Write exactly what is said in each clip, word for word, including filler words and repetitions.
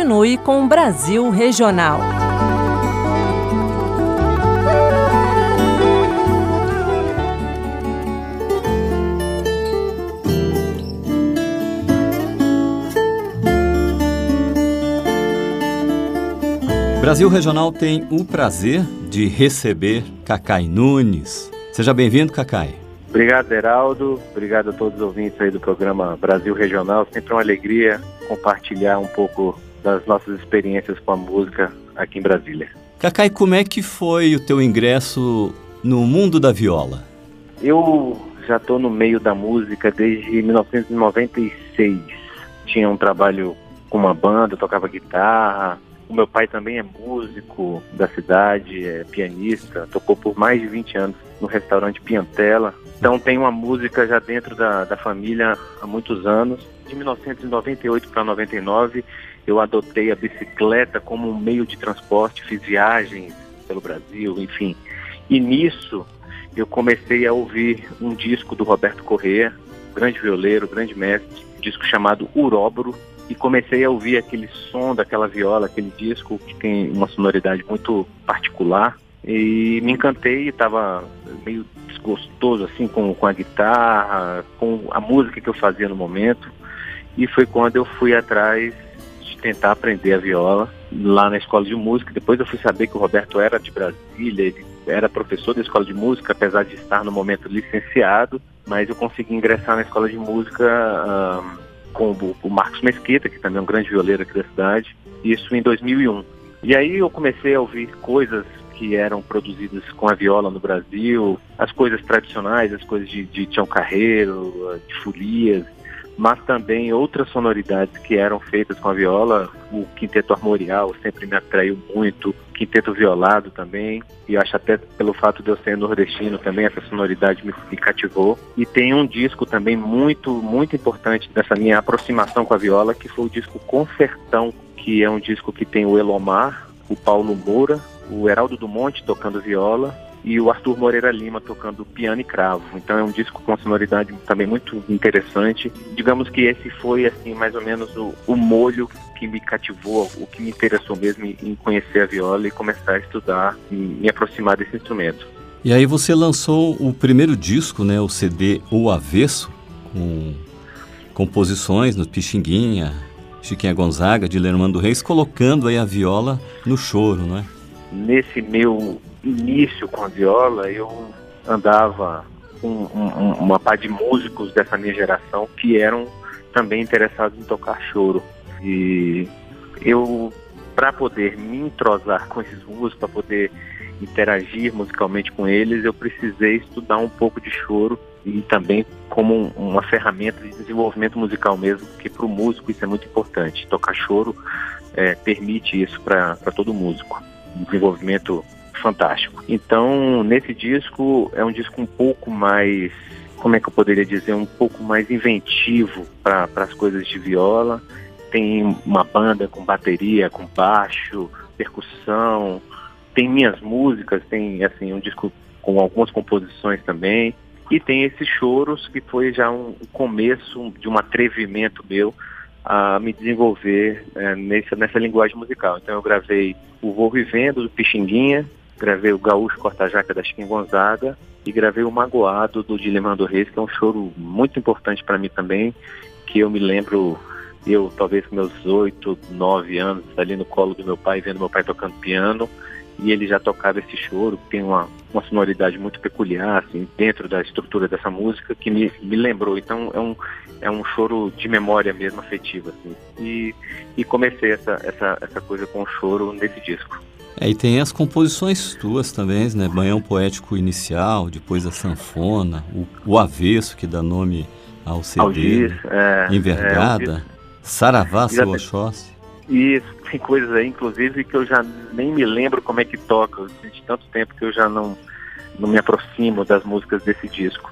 continue com o Brasil Regional. Brasil Regional tem o prazer de receber Cacai Nunes. Seja bem-vindo, Cacai. Obrigado, Heraldo. Obrigado a todos os ouvintes aí do programa Brasil Regional. Sempre uma alegria compartilhar um pouco das nossas experiências com a música aqui em Brasília. Cacai, como é que foi o teu ingresso no mundo da viola? Eu já estou no meio da música desde mil novecentos e noventa e seis. Tinha um trabalho com uma banda, tocava guitarra. O meu pai também é músico da cidade, é pianista, tocou por mais de vinte anos no restaurante Piantella. Então tem uma música já dentro da, da família há muitos anos. De mil novecentos e noventa e oito para noventa e nove, eu adotei a bicicleta como um meio de transporte, fiz viagens pelo Brasil, enfim. E nisso eu comecei a ouvir um disco do Roberto Corrêa, grande violeiro, grande mestre, um disco chamado Uróboro. E comecei a ouvir aquele som daquela viola, aquele disco que tem uma sonoridade muito particular. E me encantei, estava meio desgostoso assim com, com a guitarra, com a música que eu fazia no momento. E foi quando eu fui atrás de tentar aprender a viola lá na escola de música. Depois eu fui saber que o Roberto era de Brasília, ele era professor da escola de música, apesar de estar no momento licenciado. Mas eu consegui ingressar na escola de música... Uh, com o Marcos Mesquita, que também é um grande violeiro aqui da cidade, isso em dois mil e um. E aí eu comecei a ouvir coisas que eram produzidas com a viola no Brasil, as coisas tradicionais, as coisas de, de Tião Carreiro, de Folias, mas também outras sonoridades que eram feitas com a viola. O quinteto armorial sempre me atraiu muito, quinteto violado também, e acho até pelo fato de eu ser nordestino também, essa sonoridade me, me cativou. E tem um disco também muito, muito importante dessa minha aproximação com a viola, que foi o disco Concertão, que é um disco que tem o Elomar, o Paulo Moura, o Heraldo do Monte tocando viola, e o Arthur Moreira Lima tocando piano e cravo. Então é um disco com uma sonoridade também muito interessante. Digamos que esse foi, assim, mais ou menos o, o molho que me cativou, o que me interessou mesmo em conhecer a viola e começar a estudar e me aproximar desse instrumento. E aí você lançou o primeiro disco, né, o C D O Avesso, com composições no Pixinguinha, Chiquinha Gonzaga, de Lermando Reis, colocando aí a viola no choro, não é? Nesse meu início com a viola, eu andava com um, um, uma par de músicos dessa minha geração que eram também interessados em tocar choro. E eu, para poder me entrosar com esses músicos, para poder interagir musicalmente com eles, eu precisei estudar um pouco de choro, e também como um, uma ferramenta de desenvolvimento musical mesmo, porque para o músico isso é muito importante. Tocar choro é, permite isso para todo músico. Desenvolvimento fantástico. Então, nesse disco, é um disco um pouco mais, como é que eu poderia dizer, um pouco mais inventivo para as coisas de viola. Tem uma banda com bateria, com baixo, percussão, tem minhas músicas, tem assim um disco com algumas composições também, e tem esses choros que foi já um começo de um atrevimento meu a me desenvolver é, nessa, nessa linguagem musical. Então eu gravei o Vou Vivendo, do Pixinguinha, gravei o Gaúcho Corta-Jaca, da Chiquinha Gonzaga, e gravei o Magoado, do Dilemando Reis, que é um choro muito importante para mim também, que eu me lembro, eu talvez com meus oito, nove anos, ali no colo do meu pai, vendo meu pai tocando piano, e ele já tocava esse choro, que tem uma, uma sonoridade muito peculiar, assim, dentro da estrutura dessa música, que me, me lembrou. Então é um, é um choro de memória mesmo, afetiva, assim. E, e comecei essa, essa, essa coisa com o choro nesse disco. É, e tem as composições tuas também, né? Banhão Poético Inicial, depois a Sanfona, o, o Avesso, que dá nome ao C D, Algis, é, Envergada, é, Saravá, Seu Oxóssi. Isso, tem coisas aí, inclusive, que eu já nem me lembro como é que toca. De tanto tempo que eu já não, não me aproximo das músicas desse disco.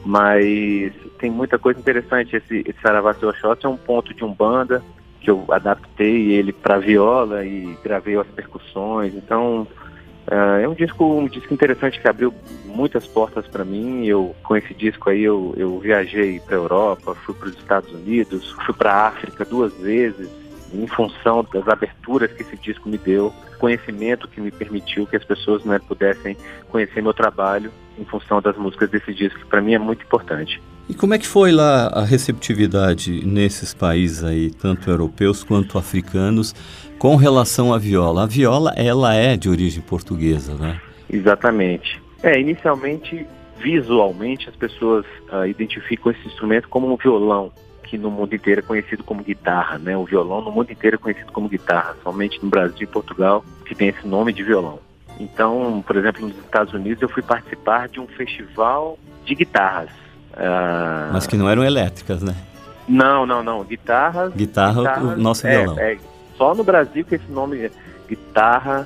Mas tem muita coisa interessante. Esse, esse Saravá, Seu Oxóssi é um ponto de umbanda, que eu adaptei ele para viola e gravei as percussões. Então, uh, é um disco, um disco interessante que abriu muitas portas para mim. Eu, com esse disco aí, eu, eu viajei para a Europa, fui para os Estados Unidos, fui para a África duas vezes. em função das aberturas que esse disco me deu, conhecimento que me permitiu que as pessoas, né, pudessem conhecer meu trabalho em função das músicas desse disco, que para mim é muito importante. E como é que foi lá a receptividade nesses países aí, tanto europeus quanto africanos, com relação à viola? A viola, ela é de origem portuguesa, né? Exatamente. É, inicialmente, visualmente, as pessoas uh, identificam esse instrumento como um violão, que no mundo inteiro é conhecido como guitarra, né? O violão no mundo inteiro é conhecido como guitarra, somente no Brasil e Portugal que tem esse nome de violão. Então, por exemplo, nos Estados Unidos eu fui participar de um festival de guitarras. Uh... Mas que não eram elétricas, né? Não, não, não. Guitarras... Guitarra, guitarras, o nosso é, violão. É, só no Brasil que esse nome guitarra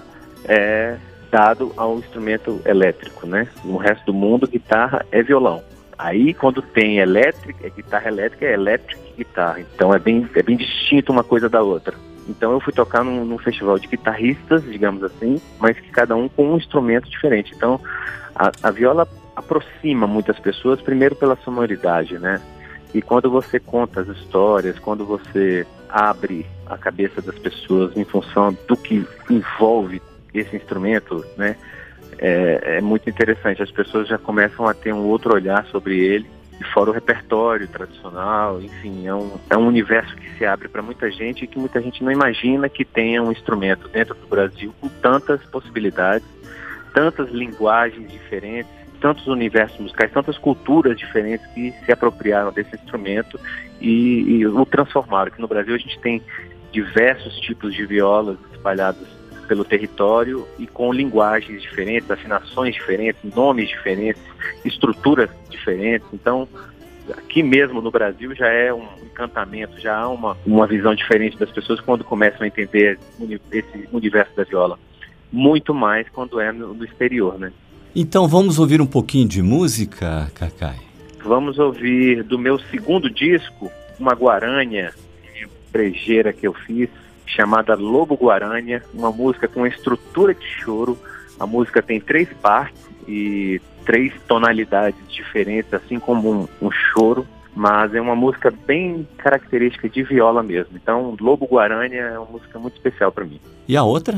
é dado ao instrumento elétrico, né? No resto do mundo, guitarra é violão. Aí, quando tem elétrica, é guitarra elétrica, é electric guitarra. Então, é bem, é bem distinto uma coisa da outra. Então, eu fui tocar num, num festival de guitarristas, digamos assim, mas que cada um com um instrumento diferente. Então, a, a viola aproxima muitas pessoas, primeiro pela sonoridade, né? E quando você conta as histórias, quando você abre a cabeça das pessoas em função do que envolve esse instrumento, né? É, é muito interessante. As pessoas já começam a ter um outro olhar sobre ele, e fora o repertório tradicional, enfim, é um, é um universo que se abre para muita gente e que muita gente não imagina que tenha um instrumento dentro do Brasil com tantas possibilidades, tantas linguagens diferentes, tantos universos musicais, tantas culturas diferentes que se apropriaram desse instrumento e, e o transformaram. Aqui no Brasil a gente tem diversos tipos de violas espalhados pelo território e com linguagens diferentes, afinações diferentes, nomes diferentes, estruturas diferentes. Então, aqui mesmo no Brasil já é um encantamento, já há uma, uma visão diferente das pessoas quando começam a entender esse universo da viola. Muito mais quando é no, no exterior, né? Então vamos ouvir um pouquinho de música, Cacai? Vamos ouvir do meu segundo disco, uma guarânia brejeira que eu fiz, chamada Lobo Guarânia, uma música com uma estrutura de choro. A música tem três partes e três tonalidades diferentes, assim como um, um choro, mas é uma música bem característica de viola mesmo. Então, Lobo Guarânia é uma música muito especial para mim. E a outra?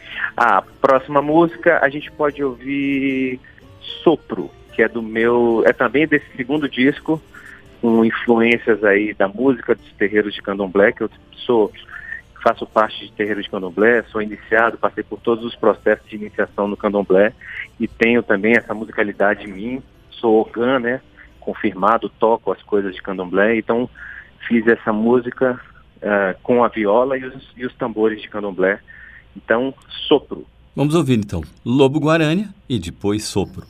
A próxima música a gente pode ouvir Sopro, que é do meu, é também desse segundo disco, com influências aí da música dos terreiros de candomblé, que eu sou, faço parte de terreiro de candomblé, sou iniciado, passei por todos os processos de iniciação no candomblé e tenho também essa musicalidade em mim, sou ogã, né, confirmado, toco as coisas de candomblé, então fiz essa música uh, com a viola e os, e os tambores de candomblé. Então, Sopro. Vamos ouvir então Lobo Guarânia e depois Sopro.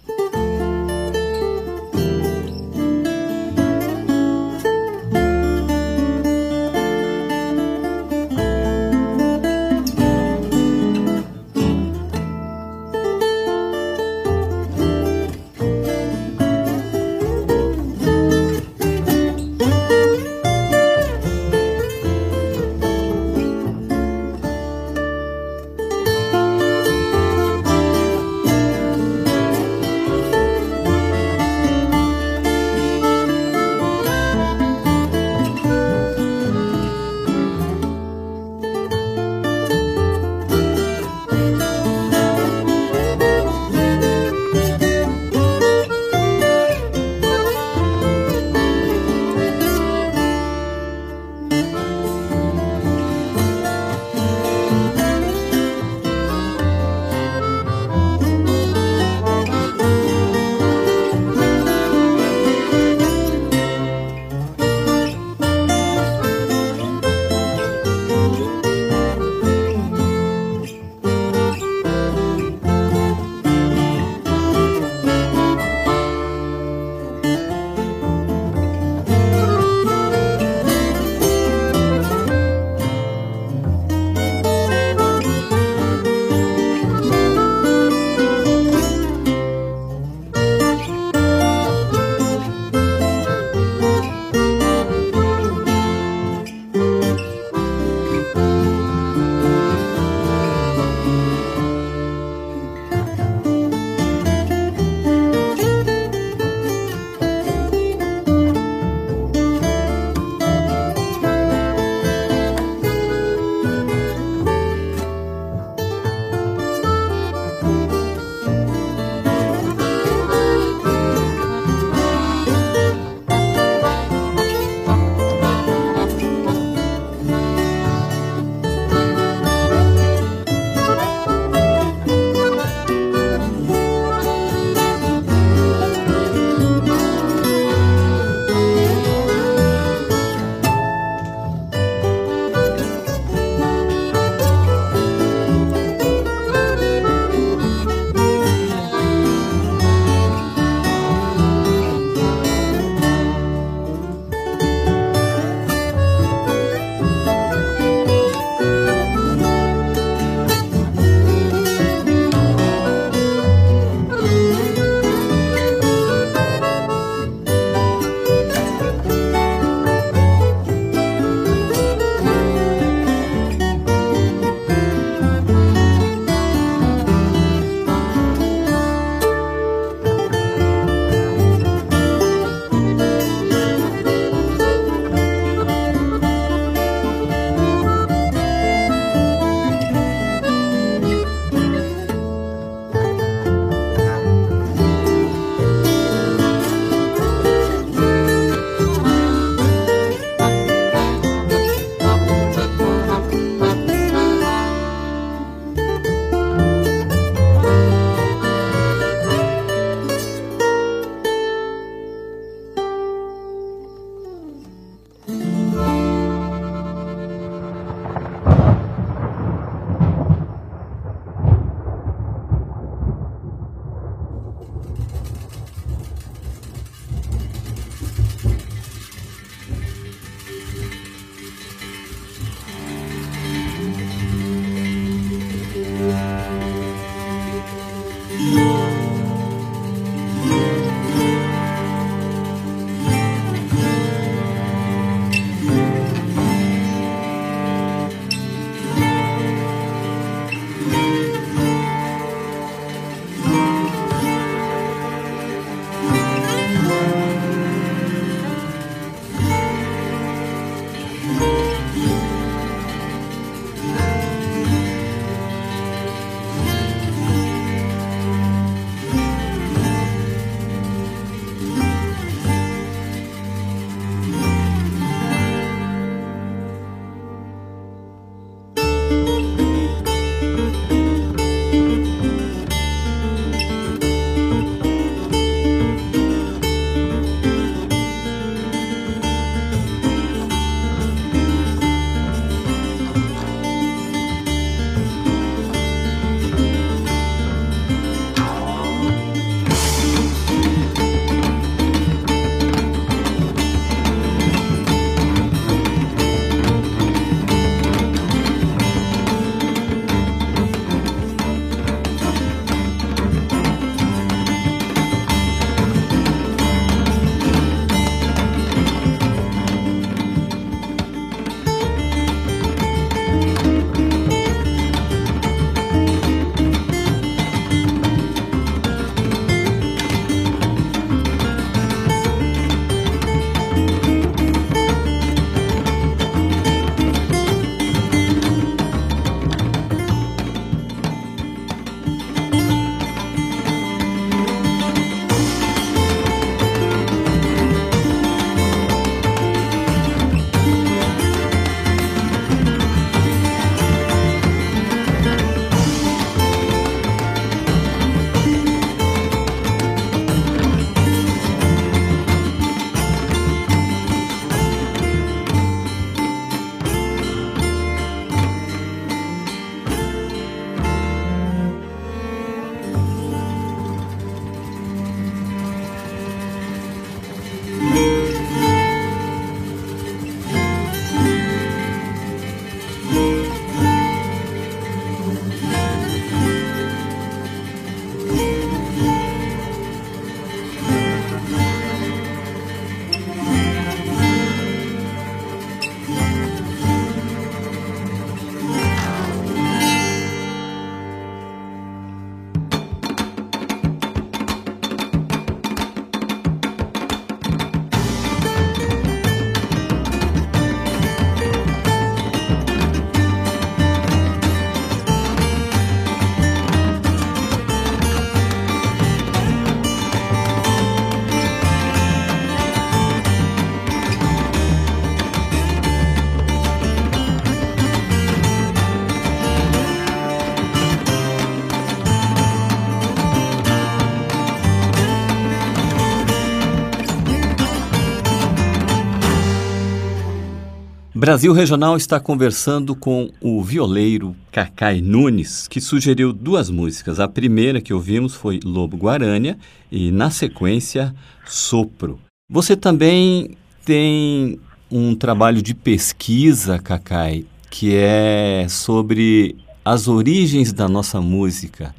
Brasil Regional está conversando com o violeiro Cacai Nunes, que sugeriu duas músicas. A primeira que ouvimos foi Lobo Guarânia e, na sequência, Sopro. Você também tem um trabalho de pesquisa, Cacai, que é sobre as origens da nossa música.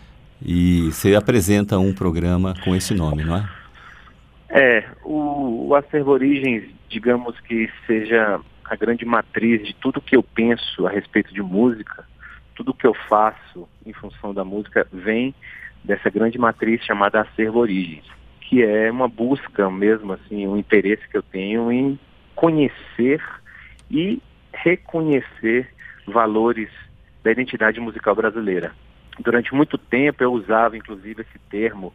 E você apresenta um programa com esse nome, não é? É, o, o Acervo Origens, digamos que seja a grande matriz de tudo que eu penso a respeito de música, tudo que eu faço em função da música vem dessa grande matriz chamada Acervo Origens, que é uma busca mesmo, assim, um interesse que eu tenho em conhecer e reconhecer valores da identidade musical brasileira. Durante muito tempo eu usava, inclusive, esse termo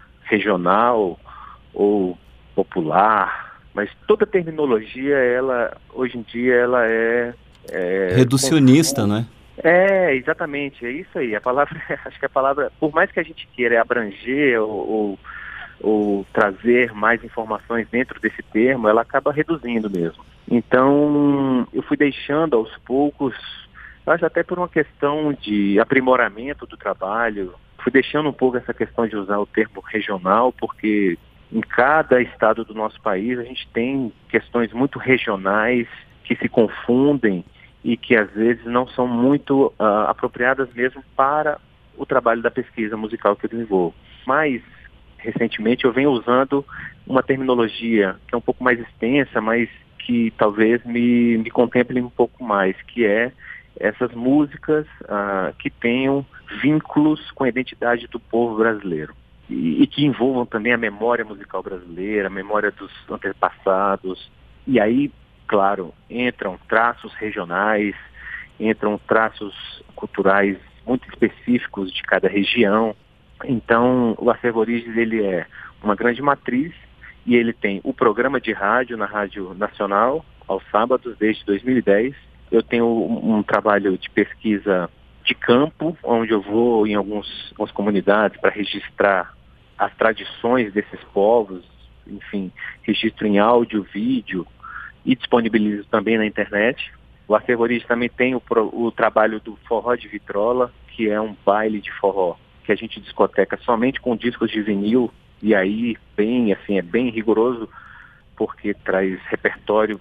regional ou popular, mas toda terminologia, ela, hoje em dia, ela é... é reducionista, né? É, exatamente, é isso aí. A palavra, acho que a palavra, por mais que a gente queira abranger ou, ou, ou trazer mais informações dentro desse termo, ela acaba reduzindo mesmo. Então, eu fui deixando aos poucos, acho até por uma questão de aprimoramento do trabalho, fui deixando um pouco essa questão de usar o termo regional, porque em cada estado do nosso país a gente tem questões muito regionais que se confundem e que às vezes não são muito uh, apropriadas mesmo para o trabalho da pesquisa musical que eu desenvolvo. Mas, recentemente, eu venho usando uma terminologia que é um pouco mais extensa, mas que talvez me, me contemple um pouco mais, que é essas músicas uh, que tenham vínculos com a identidade do povo brasileiro. E, e que envolvam também a memória musical brasileira, a memória dos antepassados. E aí, claro, entram traços regionais, entram traços culturais muito específicos de cada região. Então, o Acervo Origens, ele é uma grande matriz e ele tem o programa de rádio na Rádio Nacional, aos sábados, desde dois mil e dez. Eu tenho um, um trabalho de pesquisa de campo, onde eu vou em alguns, algumas comunidades para registrar as tradições desses povos, enfim, registro em áudio, vídeo e disponibilizo também na internet. O Acervo Origens também tem o, o trabalho do Forró de Vitrola, que é um baile de forró que a gente discoteca somente com discos de vinil, e aí bem, assim, é bem rigoroso, porque traz repertório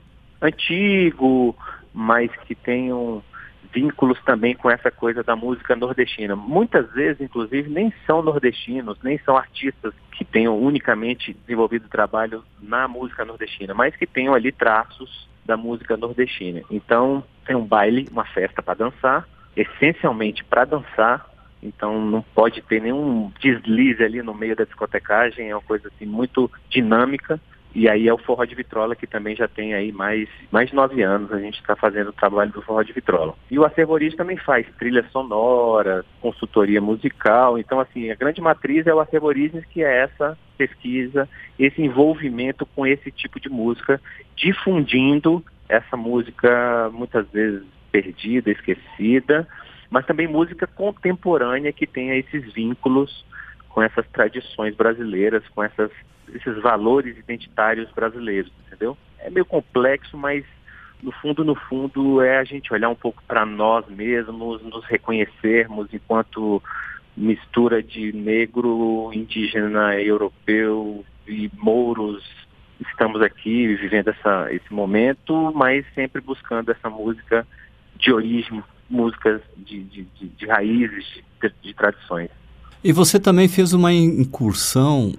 antigo, mas que tenham vínculos também com essa coisa da música nordestina. Muitas vezes, inclusive, nem são nordestinos, nem são artistas que tenham unicamente desenvolvido trabalho na música nordestina, mas que tenham ali traços da música nordestina. Então, é um baile, uma festa para dançar, essencialmente para dançar, então não pode ter nenhum deslize ali no meio da discotecagem, é uma coisa assim muito dinâmica. E aí é o Forró de Vitrola, que também já tem aí mais, mais de nove anos, a gente está fazendo o trabalho do Forró de Vitrola. E o Acervo Origens também faz trilha sonora, consultoria musical, então assim, a grande matriz é o Acervo Origens, que é essa pesquisa, esse envolvimento com esse tipo de música, difundindo essa música muitas vezes perdida, esquecida, mas também música contemporânea que tenha esses vínculos com essas tradições brasileiras, com essas esses valores identitários brasileiros, entendeu? É meio complexo, mas no fundo, no fundo, é a gente olhar um pouco para nós mesmos, nos reconhecermos enquanto mistura de negro, indígena, europeu e mouros. Estamos aqui vivendo essa, esse momento, mas sempre buscando essa música de origem, músicas de, de, de, de raízes, de, de tradições. E você também fez uma incursão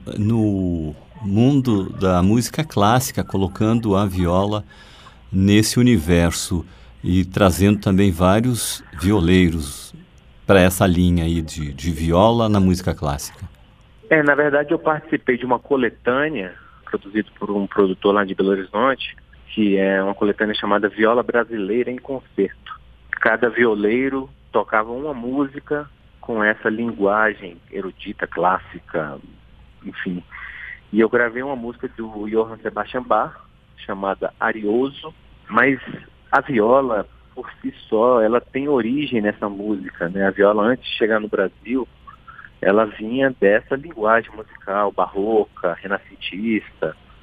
no mundo da música clássica, colocando a viola nesse universo e trazendo também vários violeiros para essa linha aí de, de viola na música clássica. É, na verdade eu participei de uma coletânea produzida por um produtor lá de Belo Horizonte, que é uma coletânea chamada Viola Brasileira em Concerto. Cada violeiro tocava uma música com essa linguagem erudita, clássica, enfim. E eu gravei uma música do Johann Sebastian Bach, chamada Arioso, mas a viola, por si só, ela tem origem nessa música, né? A viola, antes de chegar no Brasil, ela vinha dessa linguagem musical, barroca, renascentista,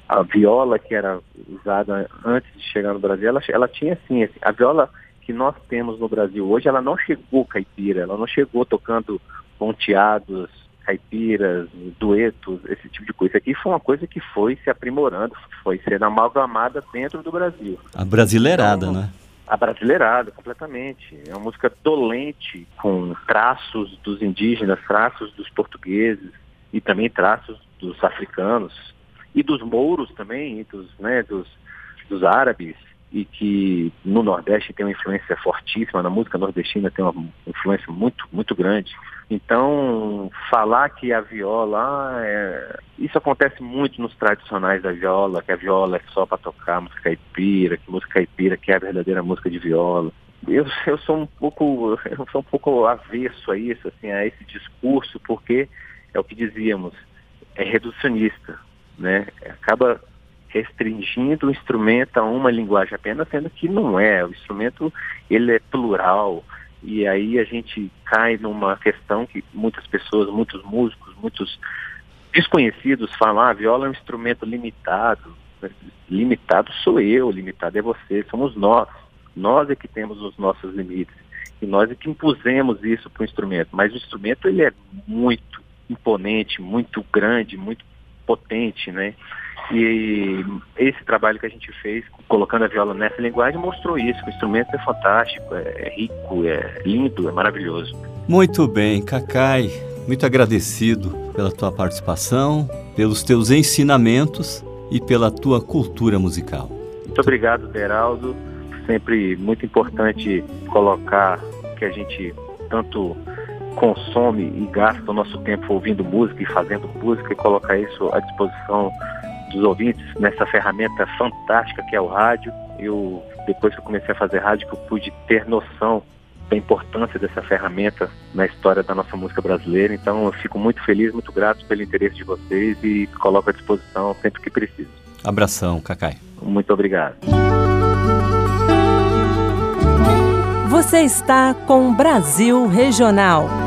a viola que era usada antes de chegar no Brasil, ela, ela tinha assim, assim, a viola que nós temos no Brasil hoje, ela não chegou caipira, ela não chegou tocando ponteados, caipiras, duetos, esse tipo de coisa. Isso aqui foi uma coisa que foi se aprimorando, foi sendo amalgamada dentro do Brasil. A brasileirada, então, né? A brasileirada, completamente. É uma música dolente, com traços dos indígenas, traços dos portugueses e também traços dos africanos e dos mouros também, e dos, né, dos, dos árabes, e que no Nordeste tem uma influência fortíssima, na música nordestina tem uma influência muito, muito grande. Então, falar que a viola, é... isso acontece muito nos tradicionais da viola, que a viola é só para tocar música caipira, que música caipira que é a verdadeira música de viola. Eu, eu sou um pouco, eu sou um pouco avesso a isso, assim, a esse discurso, porque é o que dizíamos, é reducionista, né? Acaba restringindo o instrumento a uma linguagem apenas, sendo que não é. O instrumento, ele é plural, e aí a gente cai numa questão que muitas pessoas, muitos músicos, muitos desconhecidos falam, ah, a viola é um instrumento limitado. Limitado sou eu, limitado é você, somos nós. Nós é que temos os nossos limites, e nós é que impusemos isso para o instrumento. Mas o instrumento, ele é muito imponente, muito grande, muito potente, né? E esse trabalho que a gente fez, colocando a viola nessa linguagem, mostrou isso. O instrumento é fantástico, é rico, é lindo, é maravilhoso. Muito bem, Cacai, muito agradecido pela tua participação, pelos teus ensinamentos e pela tua cultura musical. Muito obrigado, Deraldo. Sempre muito importante colocar que a gente tanto consome e gasta o nosso tempo ouvindo música e fazendo música, e colocar isso à disposição dos ouvintes nessa ferramenta fantástica que é o rádio. Eu, depois que eu comecei a fazer rádio, que eu pude ter noção da importância dessa ferramenta na história da nossa música brasileira. Então eu fico muito feliz, muito grato pelo interesse de vocês e coloco à disposição sempre que preciso. Abração, Cacai. Muito obrigado. Você está com Brasil Regional.